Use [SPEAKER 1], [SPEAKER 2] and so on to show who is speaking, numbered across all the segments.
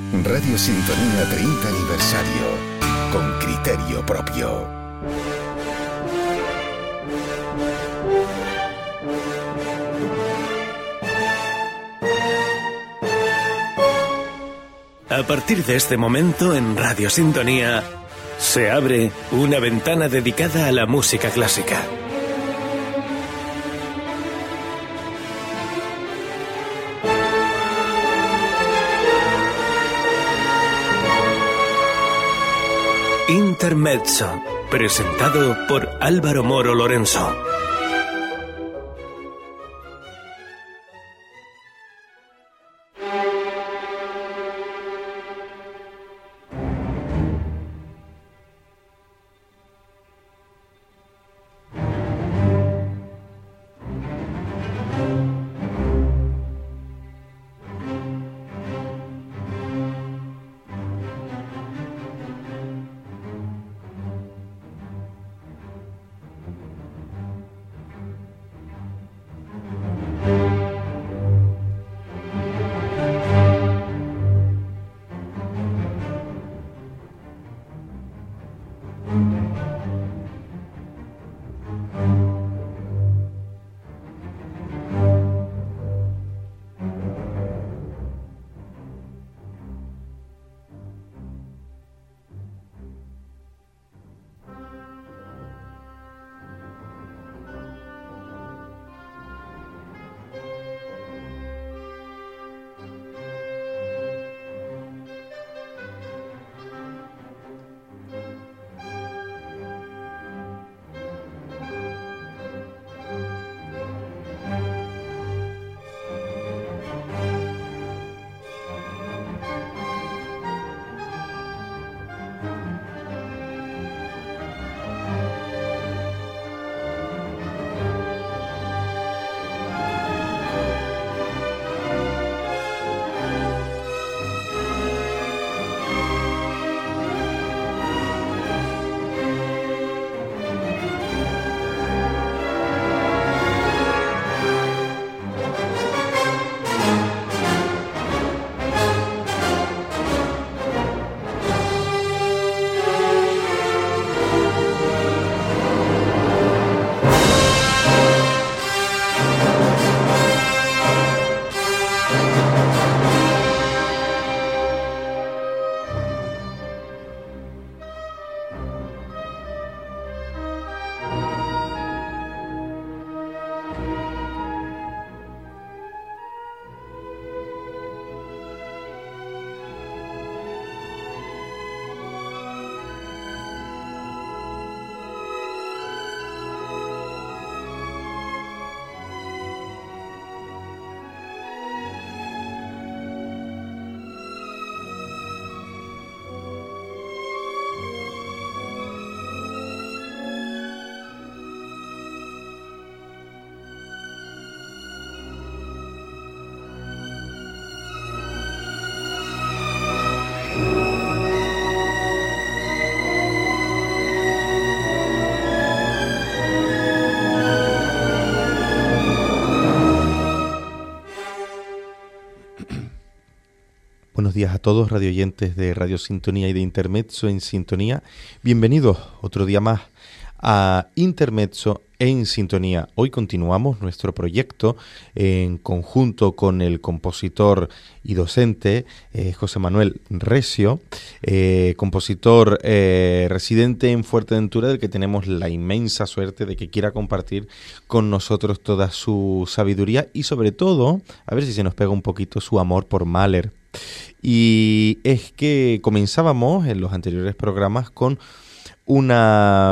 [SPEAKER 1] Radio Sintonía 30 aniversario, con criterio propio.
[SPEAKER 2] A partir de este momento en Radio Sintonía se abre una ventana dedicada a la música clásica. Intermezzo, presentado por Álvaro Moro Lorenzo.
[SPEAKER 3] Buenos días a todos, radioyentes de Radio Sintonía y de Intermezzo en Sintonía. Bienvenidos otro día más a Intermezzo en Sintonía. Hoy continuamos nuestro proyecto en conjunto con el compositor y docente José Manuel Recio, compositor residente en Fuerteventura, del que tenemos la inmensa suerte de que quiera compartir con nosotros toda su sabiduría y sobre todo, a ver si se nos pega un poquito su amor por Mahler. Y es que comenzábamos en los anteriores programas con la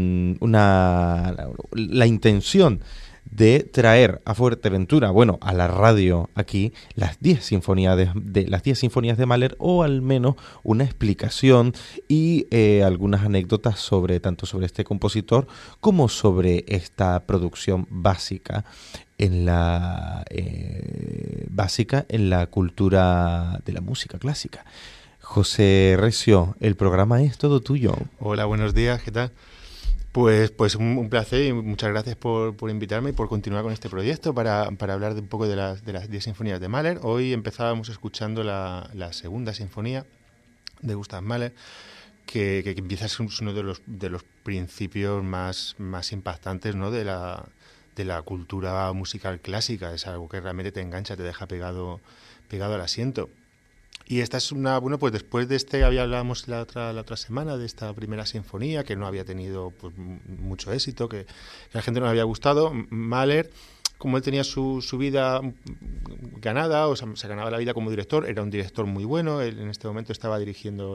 [SPEAKER 3] intención de traer a Fuerteventura, bueno, a la radio aquí, las 10 sinfonías de Mahler, o al menos una explicación y algunas anécdotas tanto sobre este compositor como sobre esta producción básica en la cultura de la música clásica. José Recio, el programa es todo tuyo.
[SPEAKER 4] Hola, buenos días, ¿qué tal? Pues un placer y muchas gracias por invitarme y por continuar con este proyecto para hablar de un poco de las 10 sinfonías de Mahler. Hoy empezábamos escuchando la segunda sinfonía de Gustav Mahler, que empieza a ser uno de los principios más impactantes, ¿no?, de la cultura musical clásica. Es algo que realmente te engancha, te deja pegado al asiento. Y esta es pues después de hablábamos la otra semana de esta primera sinfonía, que no había tenido pues mucho éxito, que a la gente no le había gustado. Mahler, como él tenía su vida ganada, o sea, se ganaba la vida como director, era un director muy bueno. Él en este momento estaba dirigiendo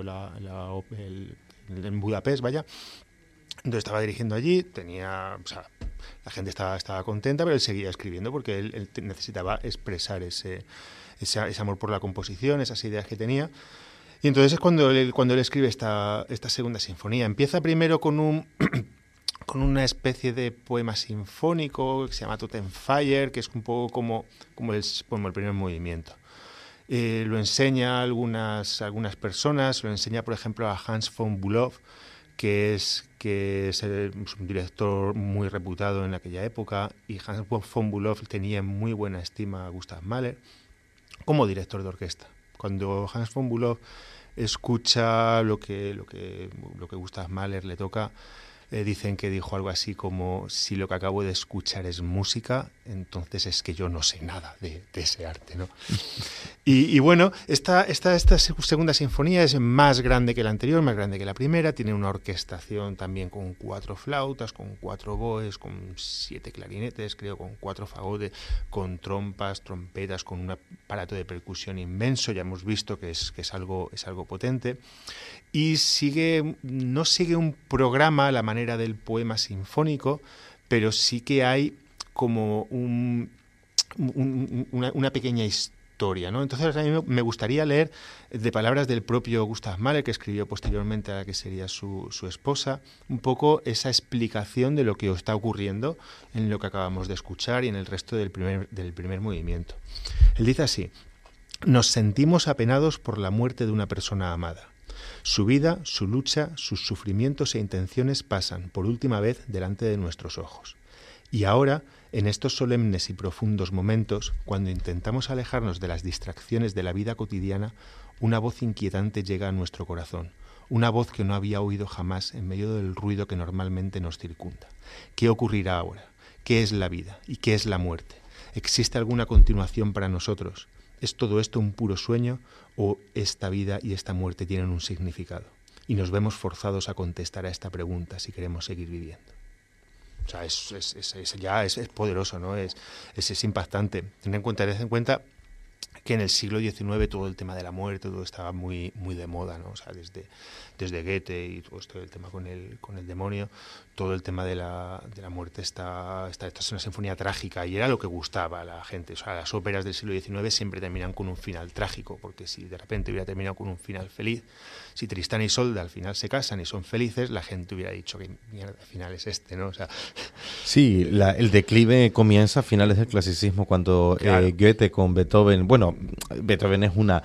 [SPEAKER 4] en Budapest, vaya. Entonces estaba dirigiendo allí, la gente estaba contenta, pero él seguía escribiendo porque él necesitaba expresar ese amor por la composición, esas ideas que tenía. Y entonces es cuando él escribe esta segunda sinfonía. Empieza primero con una especie de poema sinfónico que se llama Totenfeier, que es un poco como el primer movimiento. Lo enseña a algunas personas, lo enseña, por ejemplo, a Hans von Bülow, que es un director muy reputado en aquella época, y Hans von Bülow tenía en muy buena estima a Gustav Mahler como director de orquesta. Cuando Hans von Bülow escucha lo que Gustav Mahler le toca, dicen que dijo algo así como: si lo que acabo de escuchar es música, entonces es que yo no sé nada de ese arte, ¿no? Y bueno, esta segunda sinfonía es más grande que la anterior, más grande que la primera. Tiene una orquestación también con 4 flautas, con 4 oboes, con 7 clarinetes, creo, con 4 fagotes, con trompas, trompetas, con un aparato de percusión inmenso. Ya hemos visto que es algo potente. Y no sigue un programa a la manera del poema sinfónico, pero sí que hay como una pequeña historia, ¿no? Entonces a mí me gustaría leer de palabras del propio Gustav Mahler, que escribió posteriormente a la que sería su esposa, un poco esa explicación de lo que está ocurriendo en lo que acabamos de escuchar y en el resto del primer movimiento. Él dice así: nos sentimos apenados por la muerte de una persona amada. Su vida, su lucha, sus sufrimientos e intenciones pasan por última vez delante de nuestros ojos. Y ahora, en estos solemnes y profundos momentos, cuando intentamos alejarnos de las distracciones de la vida cotidiana, una voz inquietante llega a nuestro corazón, una voz que no había oído jamás en medio del ruido que normalmente nos circunda. ¿Qué ocurrirá ahora? ¿Qué es la vida? ¿Y qué es la muerte? ¿Existe alguna continuación para nosotros? ¿Es todo esto un puro sueño o esta vida y esta muerte tienen un significado? Y nos vemos forzados a contestar a esta pregunta si queremos seguir viviendo. O sea, es poderoso, ¿no? Es impactante. Tened en cuenta que en el siglo XIX todo el tema de la muerte, todo estaba muy, muy de moda, ¿no? O sea, desde Goethe y todo esto, el tema con el demonio, todo el tema de la muerte esta es una sinfonía trágica, y era lo que gustaba a la gente. O sea, las óperas del siglo XIX siempre terminan con un final trágico, porque si de repente hubiera terminado con un final feliz, si Tristán y Isolda al final se casan y son felices, la gente hubiera dicho que mierda de final es este, ¿no? O sea,
[SPEAKER 3] sí, el declive comienza a finales del clasicismo, cuando claro. Goethe con Beethoven, bueno, Beethoven es una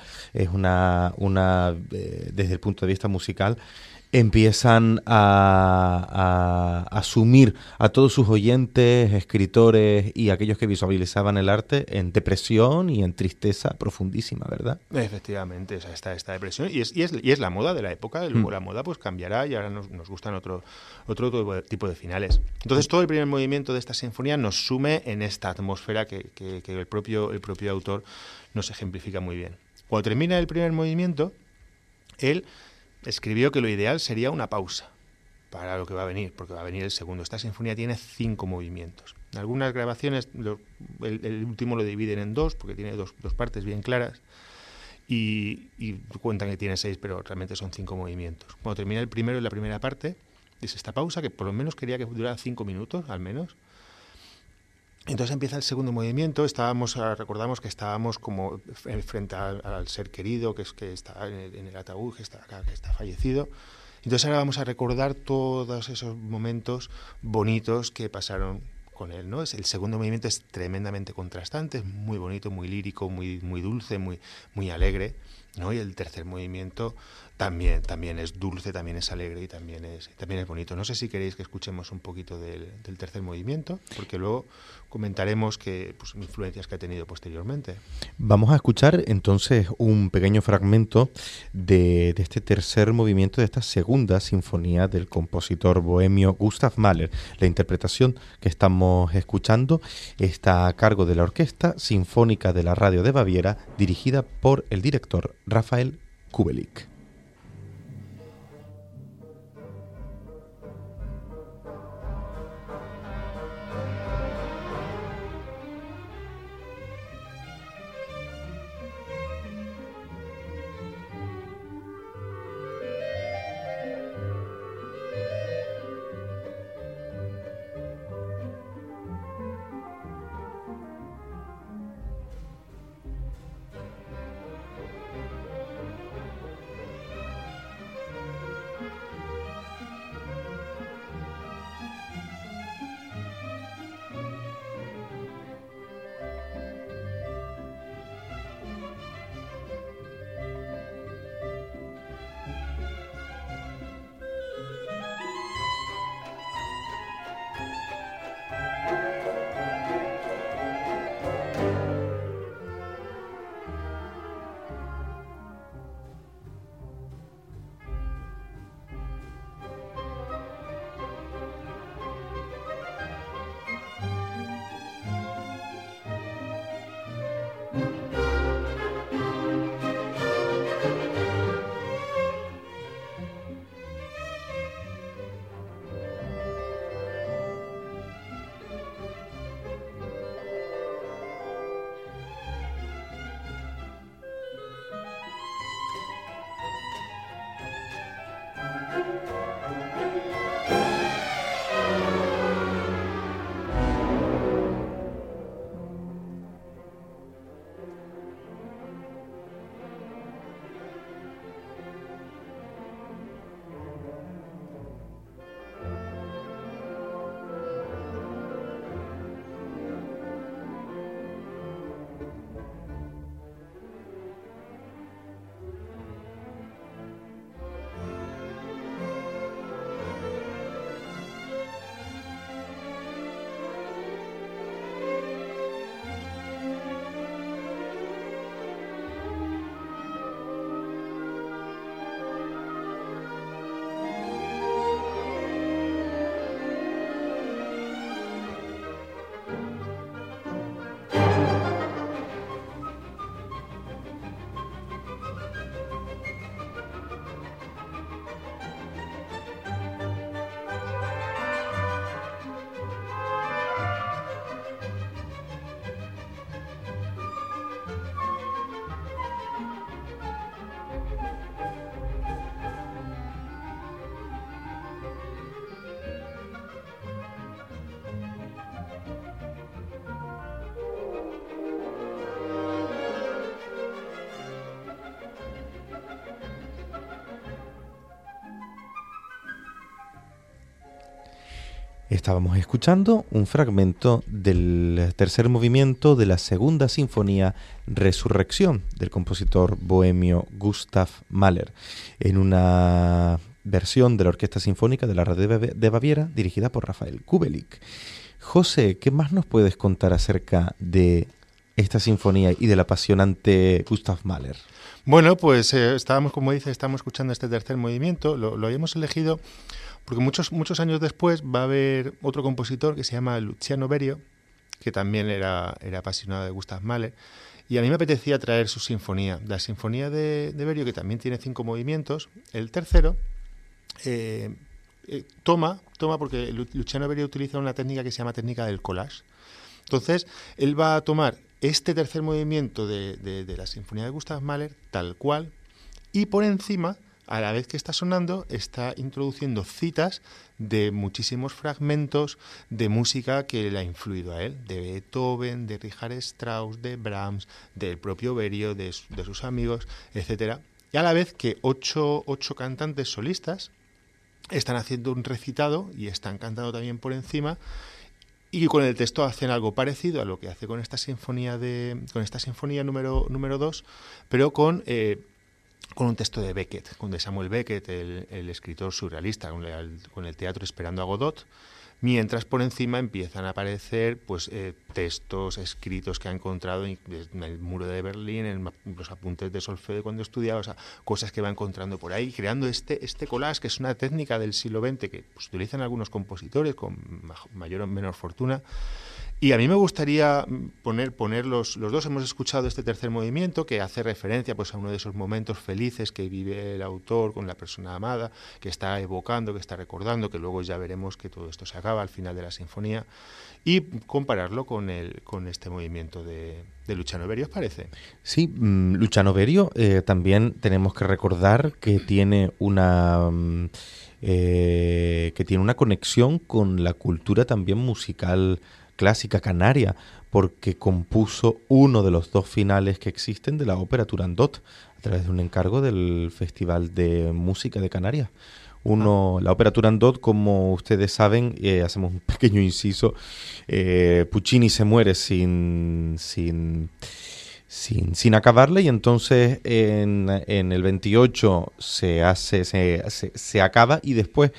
[SPEAKER 3] desde el punto de vista musical, empiezan a asumir a todos sus oyentes, escritores y aquellos que visualizaban el arte en depresión y en tristeza profundísima, ¿verdad?
[SPEAKER 4] Efectivamente, o sea, esta depresión y es la moda de la época. Luego la moda pues cambiará y ahora nos gustan otro tipo de finales. Entonces todo el primer movimiento de esta sinfonía nos sume en esta atmósfera que el propio autor nos ejemplifica muy bien. Cuando termina el primer movimiento, él escribió que lo ideal sería una pausa para lo que va a venir, porque va a venir el segundo. Esta sinfonía tiene 5 movimientos. En algunas grabaciones el último lo dividen en 2, porque tiene dos partes bien claras, y cuentan que tiene 6, pero realmente son 5 movimientos. Cuando termina el primero y la primera parte, dice esta pausa, que por lo menos quería que durara 5 minutos, al menos. Entonces empieza el segundo movimiento. Recordamos que estábamos como frente al ser querido, que está en el ataúd, que está acá, que está fallecido. Entonces ahora vamos a recordar todos esos momentos bonitos que pasaron con él, ¿no? El segundo movimiento es tremendamente contrastante, es muy bonito, muy lírico, muy, muy dulce, muy, muy alegre. ¿no? Y el tercer movimiento también es dulce, también es alegre y también es bonito. No sé si queréis que escuchemos un poquito del tercer movimiento, porque luego comentaremos pues, influencias que ha tenido posteriormente.
[SPEAKER 3] Vamos a escuchar entonces un pequeño fragmento de este tercer movimiento de esta segunda sinfonía del compositor bohemio Gustav Mahler. La interpretación que estamos escuchando está a cargo de la Orquesta Sinfónica de la Radio de Baviera, dirigida por el director Rafael Kubelik. Estábamos escuchando un fragmento del tercer movimiento de la segunda sinfonía Resurrección del compositor bohemio Gustav Mahler, en una versión de la Orquesta Sinfónica de la Radio de Baviera dirigida por Rafael Kubelik. José, ¿qué más nos puedes contar acerca de esta sinfonía y del apasionante Gustav Mahler?
[SPEAKER 4] Bueno, pues estábamos escuchando este tercer movimiento, lo habíamos elegido porque muchos años después va a haber otro compositor que se llama Luciano Berio, que también era apasionado de Gustav Mahler, y a mí me apetecía traer su sinfonía. La sinfonía de Berio, que también tiene 5 movimientos, el tercero toma porque Luciano Berio utiliza una técnica que se llama técnica del collage. Entonces, él va a tomar este tercer movimiento de la sinfonía de Gustav Mahler tal cual, y por encima, a la vez que está sonando, está introduciendo citas de muchísimos fragmentos de música que le ha influido a él, de Beethoven, de Richard Strauss, de Brahms, del propio Berio, de sus amigos, etcétera. Y a la vez que ocho cantantes solistas están haciendo un recitado y están cantando también por encima, y con el texto hacen algo parecido a lo que hace con esta sinfonía número 2, pero con con un texto de Beckett, de Samuel Beckett, el escritor surrealista, con el teatro Esperando a Godot, mientras por encima empiezan a aparecer pues textos escritos que ha encontrado en el muro de Berlín, en los apuntes de solfeo cuando estudiaba, o sea, cosas que va encontrando por ahí, creando este collage, que es una técnica del siglo XX que pues, utilizan algunos compositores con mayor o menor fortuna. Y a mí me gustaría poner los dos. Hemos escuchado este tercer movimiento que hace referencia pues, a uno de esos momentos felices que vive el autor con la persona amada, que está evocando, que está recordando, que luego ya veremos que todo esto se acaba al final de la sinfonía, y compararlo con este movimiento de Luciano Berio, ¿os parece?
[SPEAKER 3] Sí, Luciano Berio también tenemos que recordar que tiene una conexión con la cultura también musical clásica canaria, porque compuso uno de los dos finales que existen de la ópera Turandot a través de un encargo del Festival de Música de Canarias. La ópera Turandot, como ustedes saben, hacemos un pequeño inciso, Puccini se muere sin acabarla, y entonces en el 28 se acaba, y después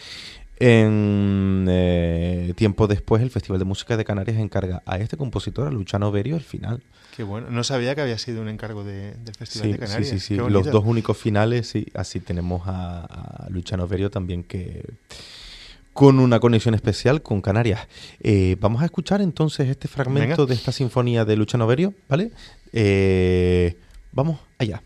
[SPEAKER 3] tiempo después el Festival de Música de Canarias encarga a este compositor, a Luciano Berio, el final.
[SPEAKER 4] Qué bueno, no sabía que había sido un encargo del Festival de Canarias.
[SPEAKER 3] Sí. Los dos únicos finales, sí, así tenemos a Luciano Berio también, que con una conexión especial con Canarias. Vamos a escuchar entonces este fragmento de esta sinfonía de Luciano Berio, ¿vale? Vamos allá.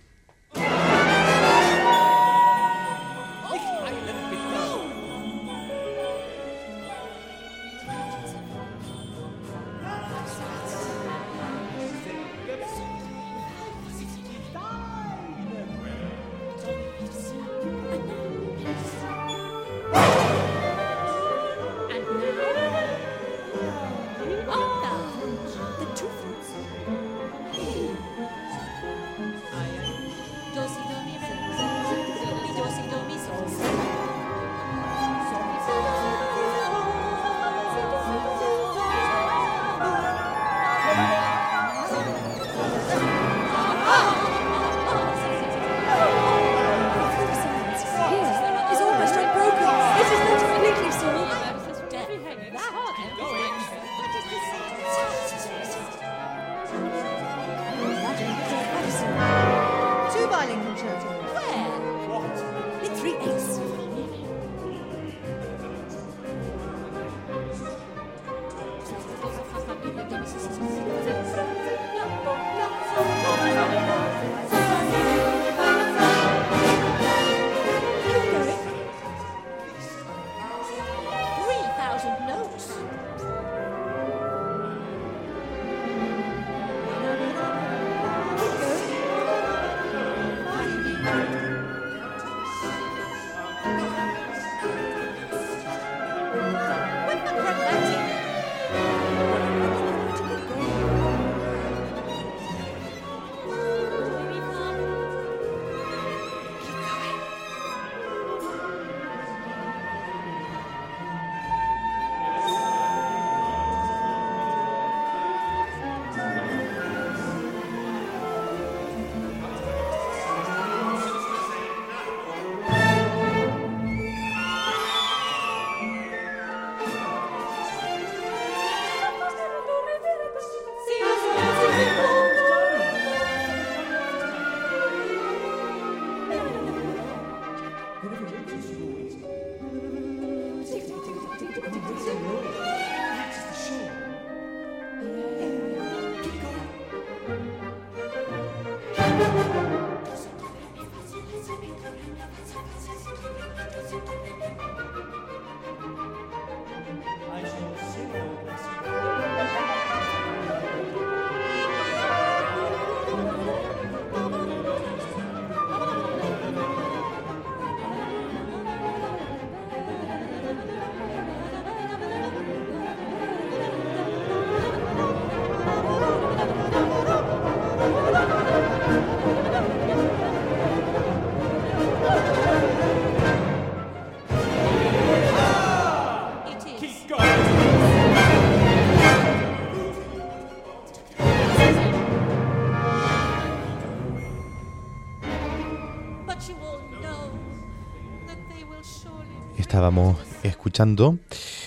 [SPEAKER 3] Estábamos escuchando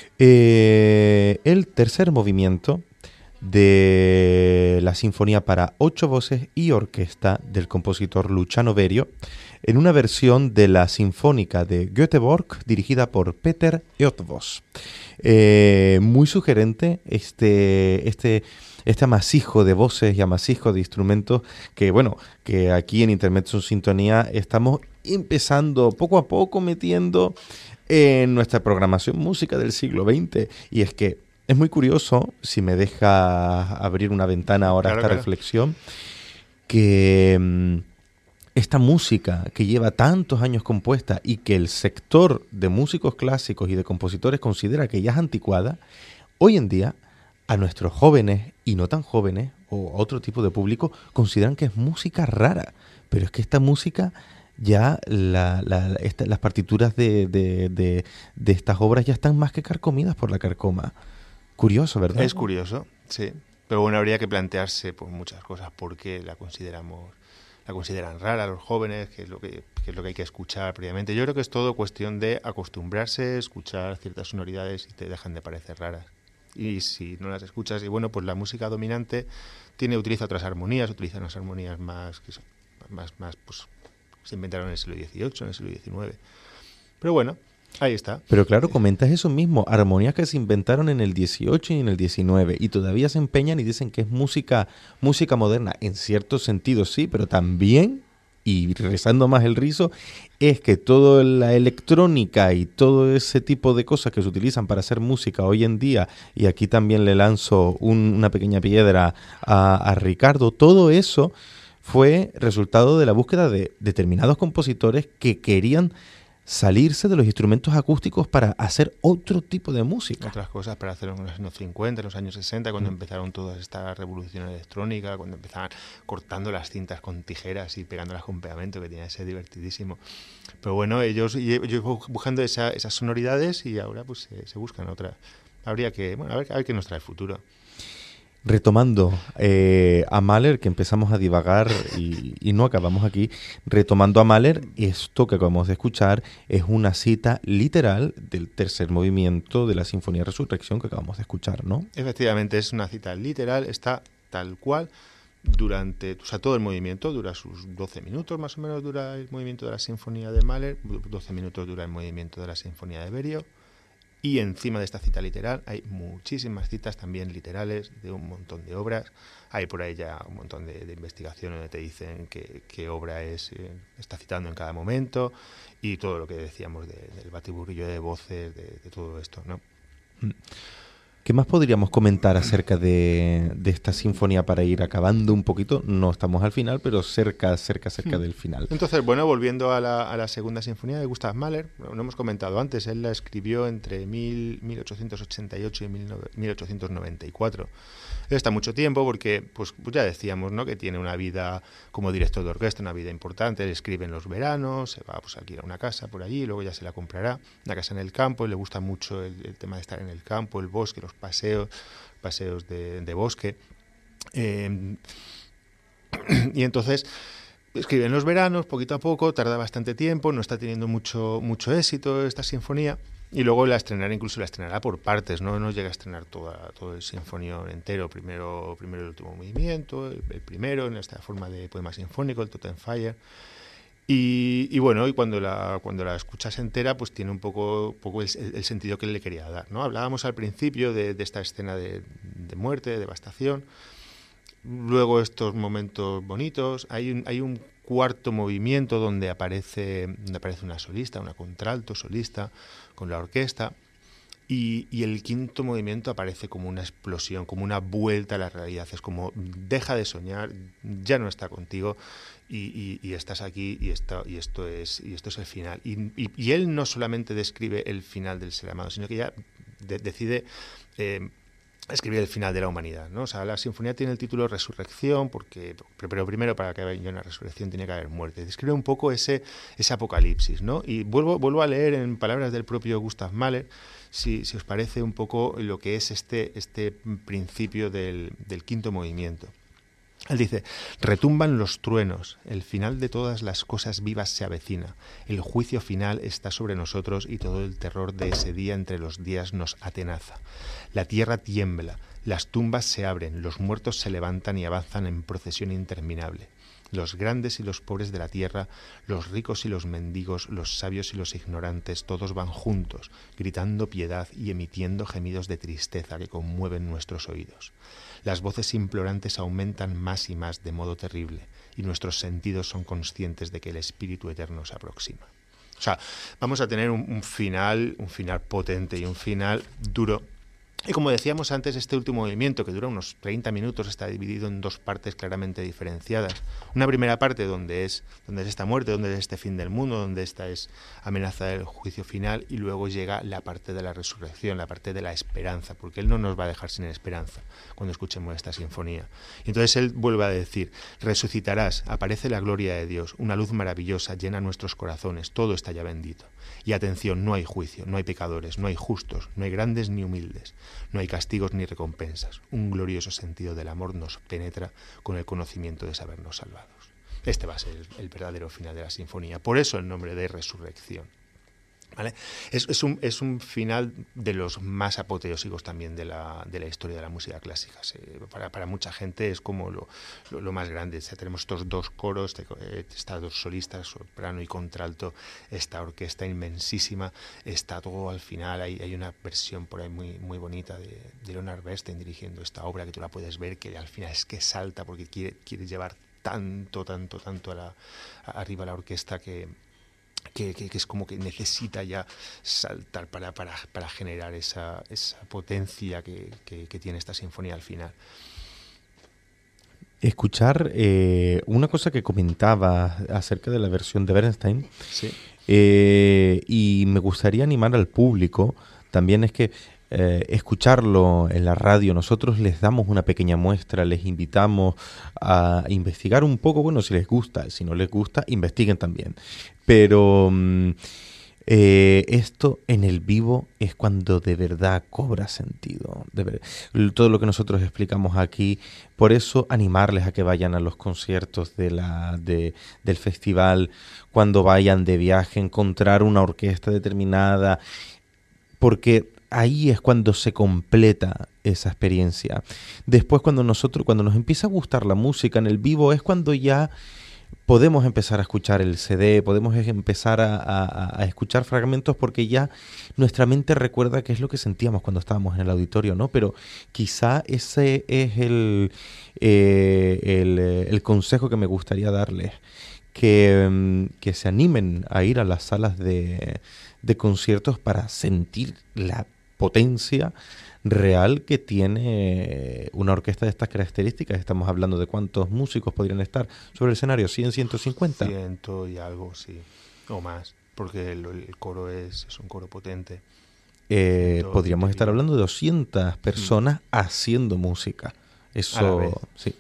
[SPEAKER 3] el tercer movimiento de la Sinfonía para 8 voces y orquesta del compositor Luciano Berio, en una versión de la Sinfónica de Göteborg dirigida por Peter Eötvös. Muy sugerente este amasijo de voces y amasijo de instrumentos que aquí en Intermezzo en Sintonía estamos empezando poco a poco metiendo en nuestra programación música del siglo XX. Y es que es muy curioso, si me deja abrir una ventana ahora a esta reflexión, que esta música que lleva tantos años compuesta y que el sector de músicos clásicos y de compositores considera que ya es anticuada, hoy en día a nuestros jóvenes y no tan jóvenes o otro tipo de público consideran que es música rara. Pero es que esta música ya las partituras de estas obras ya están más que carcomidas por la carcoma. Curioso, ¿verdad?
[SPEAKER 4] Es curioso, sí. Pero bueno, habría que plantearse pues muchas cosas. ¿Por qué la consideran rara los jóvenes? ¿Qué es lo que hay que escuchar previamente? Yo creo que es todo cuestión de acostumbrarse, escuchar ciertas sonoridades y te dejan de parecer raras. Y si no las escuchas, y bueno, pues la música dominante utiliza otras armonías, utiliza unas armonías más pues se inventaron en el siglo XVIII, en el siglo XIX. Pero bueno, ahí está.
[SPEAKER 3] Pero claro, comentas eso mismo, armonías que se inventaron en el XVIII y en el XIX y todavía se empeñan y dicen que es música moderna. En cierto sentido sí, pero también, y rezando más el rizo, es que toda la electrónica y todo ese tipo de cosas que se utilizan para hacer música hoy en día, y aquí también le lanzo una pequeña piedra a Ricardo, todo eso fue resultado de la búsqueda de determinados compositores que querían salirse de los instrumentos acústicos para hacer otro tipo de música.
[SPEAKER 4] Otras cosas para hacer en los años 50, en los años 60, cuando empezaron toda esta revolución electrónica, cuando empezaban cortando las cintas con tijeras y pegándolas con pegamento, que tenía que ser divertidísimo. Pero bueno, ellos buscando esas sonoridades y ahora pues se buscan otras. Habría que, a ver qué nos trae el futuro.
[SPEAKER 3] Retomando a Mahler, que empezamos a divagar y no acabamos aquí, retomando a Mahler, esto que acabamos de escuchar es una cita literal del tercer movimiento de la Sinfonía Resurrección que acabamos de escuchar, ¿no?
[SPEAKER 4] Efectivamente, es una cita literal, está tal cual durante, todo el movimiento dura sus 12 minutos, más o menos dura el movimiento de la Sinfonía de Mahler, 12 minutos dura el movimiento de la Sinfonía de Berio. Y encima de esta cita literal hay muchísimas citas también literales de un montón de obras. Hay por ahí ya un montón de investigaciones donde te dicen qué obra está citando en cada momento y todo lo que decíamos del batiburrillo de voces, de todo esto, ¿no?
[SPEAKER 3] ¿Qué más podríamos comentar acerca de esta sinfonía para ir acabando un poquito? No estamos al final, pero cerca del final.
[SPEAKER 4] Entonces, bueno, volviendo a la segunda sinfonía de Gustav Mahler, lo hemos comentado antes, él la escribió entre 1888 y 1894. Él está mucho tiempo porque, pues ya decíamos, ¿no?, que tiene una vida como director de orquesta, una vida importante. Él escribe en los veranos, se va pues a alquilar una casa por allí, luego ya se la comprará, una casa en el campo, y le gusta mucho el tema de estar en el campo, el bosque, los paseos de bosque. Y entonces escribe en los veranos, poquito a poco, tarda bastante tiempo, no está teniendo mucho éxito esta sinfonía, y luego la estrenará por partes, no llega a estrenar todo el sinfonión entero, primero el último movimiento, el primero en esta forma de poema sinfónico, el Totenfeier. Y bueno, y cuando la escuchas entera, pues tiene un poco el sentido que él le quería dar, ¿no? Hablábamos al principio de esta escena de muerte, de devastación. Luego estos momentos bonitos. Hay un cuarto movimiento donde aparece una solista, una contralto solista con la orquesta. Y el quinto movimiento aparece como una explosión, como una vuelta a la realidad. Es como, deja de soñar, ya no está contigo y estás aquí y esto es el final. Y él no solamente describe el final del ser amado, sino que ya decide escribir el final de la humanidad, ¿no? O sea, la sinfonía tiene el título Resurrección, pero primero para que haya una resurrección tiene que haber muerte. Describe un poco ese apocalipsis, ¿no? Y vuelvo a leer en palabras del propio Gustav Mahler, si os parece un poco lo que es este principio del quinto movimiento. Él dice: retumban los truenos, el final de todas las cosas vivas se avecina, el juicio final está sobre nosotros y todo el terror de ese día entre los días nos atenaza. La tierra tiembla, las tumbas se abren, los muertos se levantan y avanzan en procesión interminable. Los grandes y los pobres de la tierra, los ricos y los mendigos, los sabios y los ignorantes, todos van juntos, gritando piedad y emitiendo gemidos de tristeza que conmueven nuestros oídos. Las voces implorantes aumentan más y más de modo terrible, y nuestros sentidos son conscientes de que el Espíritu Eterno se aproxima. O sea, vamos a tener un final potente y un final duro. Y como decíamos antes, este último movimiento, que dura unos 30 minutos, está dividido en dos partes claramente diferenciadas. Una primera parte donde es esta muerte, donde es este fin del mundo, donde esta es amenaza del juicio final, y luego llega la parte de la resurrección, la parte de la esperanza, porque Él no nos va a dejar sin esperanza cuando escuchemos esta sinfonía. Y entonces Él vuelve a decir: resucitarás, aparece la gloria de Dios, una luz maravillosa llena nuestros corazones, todo está ya bendito. Y atención, no hay juicio, no hay pecadores, no hay justos, no hay grandes ni humildes, no hay castigos ni recompensas. Un glorioso sentido del amor nos penetra con el conocimiento de sabernos salvados. Este va a ser el verdadero final de la sinfonía. Por eso el nombre de Resurrección. ¿Vale? Es un final de los más apoteósicos también de la historia de la música clásica. Para mucha gente es como lo más grande. O sea, tenemos estos dos coros, estas dos solistas, soprano y contralto, esta orquesta inmensísima, está todo al final. Hay una versión por ahí muy, muy bonita de Leonard Bernstein dirigiendo esta obra, que tú la puedes ver, que al final es que salta porque quiere llevar tanto arriba la orquesta que es como que necesita ya saltar para generar esa potencia que tiene esta sinfonía al final.
[SPEAKER 3] Escuchar una cosa que comentaba acerca de la versión de Bernstein,
[SPEAKER 4] sí.
[SPEAKER 3] Y me gustaría animar al público, también es que escucharlo en la radio, nosotros les damos una pequeña muestra, les invitamos a investigar un poco, bueno, si les gusta, si no les gusta, investiguen también. Pero esto en el vivo es cuando de verdad cobra sentido. Todo lo que nosotros explicamos aquí, por eso animarles a que vayan a los conciertos del festival, cuando vayan de viaje, encontrar una orquesta determinada, porque ahí es cuando se completa esa experiencia. Después cuando nos empieza a gustar la música en el vivo es cuando ya podemos empezar a escuchar el CD, podemos empezar a escuchar fragmentos, porque ya nuestra mente recuerda qué es lo que sentíamos cuando estábamos en el auditorio, ¿no? Pero quizá ese es el consejo que me gustaría darles, que se animen a ir a las salas de conciertos para sentir la potencia real que tiene una orquesta de estas características. Estamos hablando de cuántos músicos podrían estar sobre el escenario, 100, 150.
[SPEAKER 4] 100 y algo, sí, o más, porque el coro es un coro potente.
[SPEAKER 3] Podríamos estar hablando de 200 personas haciendo música. Eso, sí.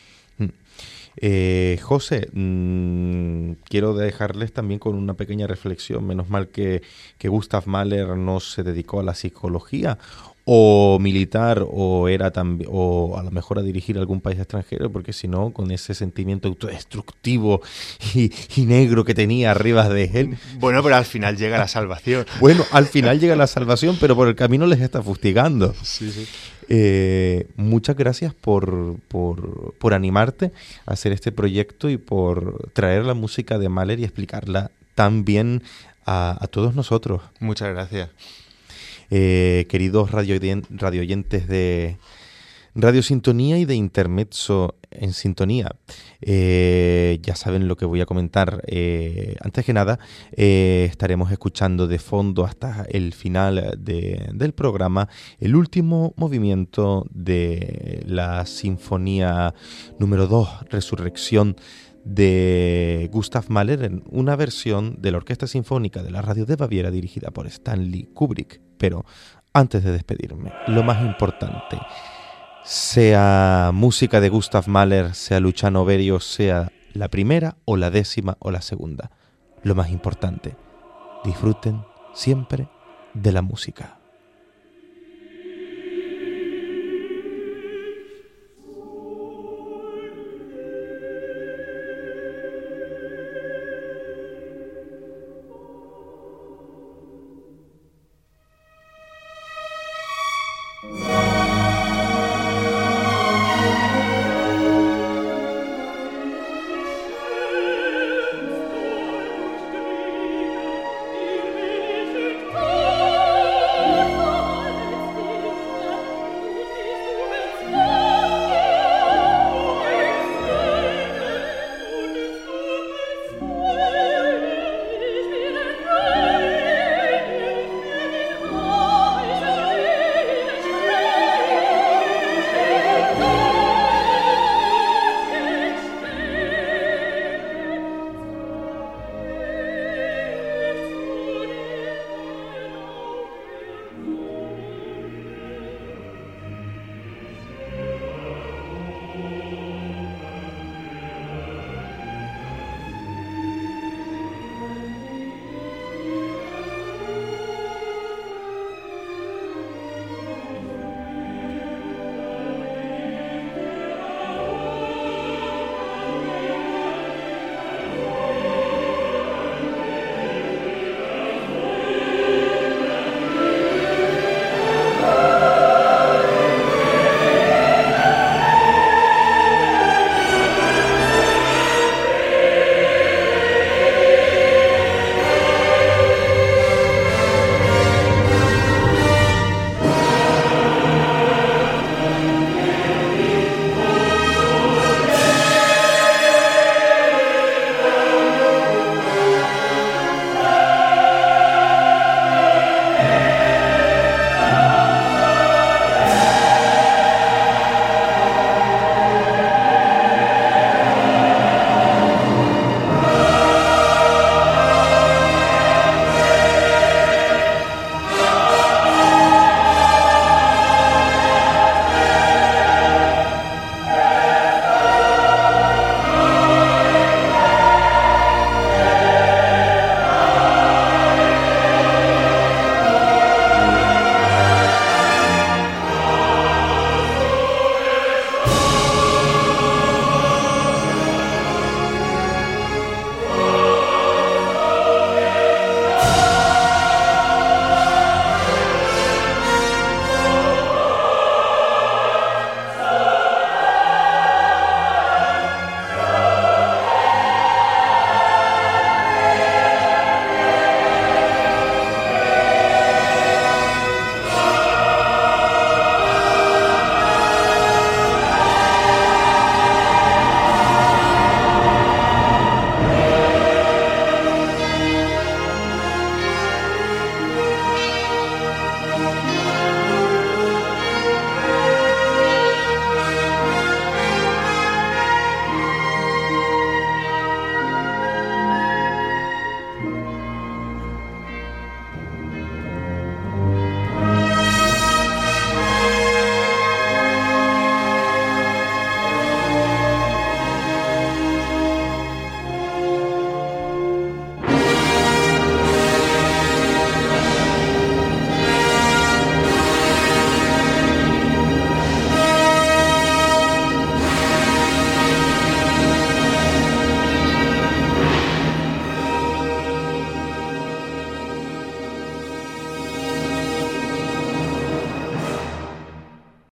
[SPEAKER 3] José, quiero dejarles también con una pequeña reflexión. Menos mal que Gustav Mahler no se dedicó a la psicología o militar, o a lo mejor a dirigir algún país extranjero, porque si no, con ese sentimiento autodestructivo y negro que tenía arriba de él.
[SPEAKER 4] Bueno, pero al final llega la salvación.
[SPEAKER 3] Bueno, al final llega la salvación, pero por el camino les está fustigando.
[SPEAKER 4] Sí, sí.
[SPEAKER 3] Muchas gracias por animarte a hacer este proyecto y por traer la música de Mahler y explicarla tan bien a todos nosotros.
[SPEAKER 4] Muchas gracias.
[SPEAKER 3] Queridos radioyentes de Radio Sintonía y de Intermezzo en Sintonía, ya saben lo que voy a comentar. Antes que nada, estaremos escuchando de fondo hasta el final del programa el último movimiento de la Sinfonía número 2, Resurrección, de Gustav Mahler, en una versión de la Orquesta Sinfónica de la Radio de Baviera dirigida por Stanley Kubrick. Pero antes de despedirme, lo más importante, sea música de Gustav Mahler, sea Luciano Berio, sea la primera o la 10ª o la segunda, lo más importante, disfruten siempre de la música.